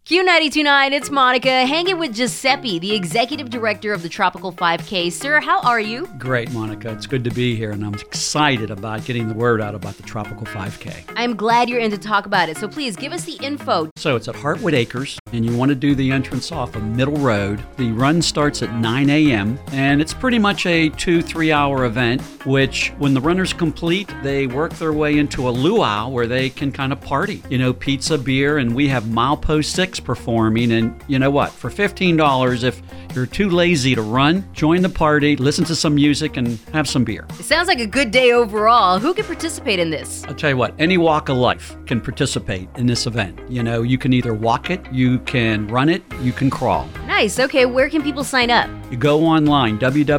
Q92.9, it's Monica, hanging with Giuseppe, the executive director of the Tropical 5K. Sir, how are you? Great, Monica. It's good to be here, and I'm excited about getting the word out about the Tropical 5K. I'm glad you're in to talk about it, so please give us the info. So it's at Heartwood Acres, and you want to do the entrance off of Middle Road. The run starts at 9 a.m., and it's pretty much a 2-3 hour event, which when the runners complete, they work their way into a luau where they can kind of party. You know, pizza, beer, and we have Milepost 6 performing, and you know what? For $15, if you're too lazy to run, join the party, listen to some music, and have some beer. It sounds like a good day overall. Who can participate in this? I'll tell you what, any walk of life can participate in this event. You know, you can either walk it, you can run it, you can crawl. Nice. Okay, where can people sign up? You go online,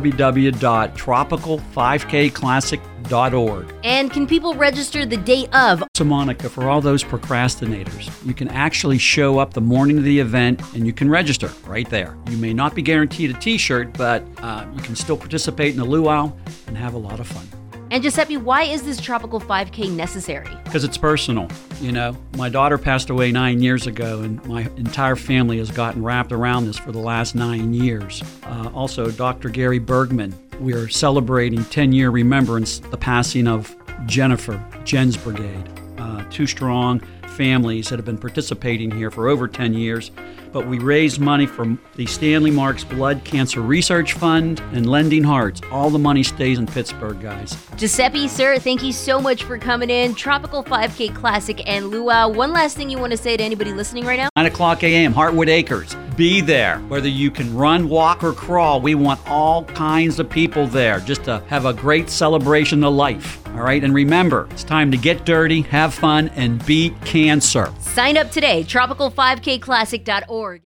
www.tropicalfivekclassic.org. And can people register the day of? So Monica, for all those procrastinators, you can actually show up the morning of the event and you can register right there. You may not be guaranteed a t-shirt, but you can still participate in the luau and have a lot of fun. And Giuseppe, why is this Tropical 5K necessary? Because it's personal. You know, my daughter passed away 9 years ago, and my entire family has gotten wrapped around this for the last 9 years. Also, Dr. Gary Bergman, we're celebrating 10-year remembrance, the passing of Jennifer, Jen's Brigade. Two strong families that have been participating here for over 10 years. But we raised money from the Stanley Marks Blood Cancer Research Fund and Lending Hearts. All the money stays in Pittsburgh, guys. Giuseppe, sir, thank you so much for coming in. Tropical 5K Classic and Luau. One last thing you want to say to anybody listening right now? 9 o'clock a.m., Heartwood Acres. Be there. Whether you can run, walk, or crawl, we want all kinds of people there just to have a great celebration of life. All right, and remember, it's time to get dirty, have fun, and beat cancer. Sign up today, tropicalfivkclassic.org.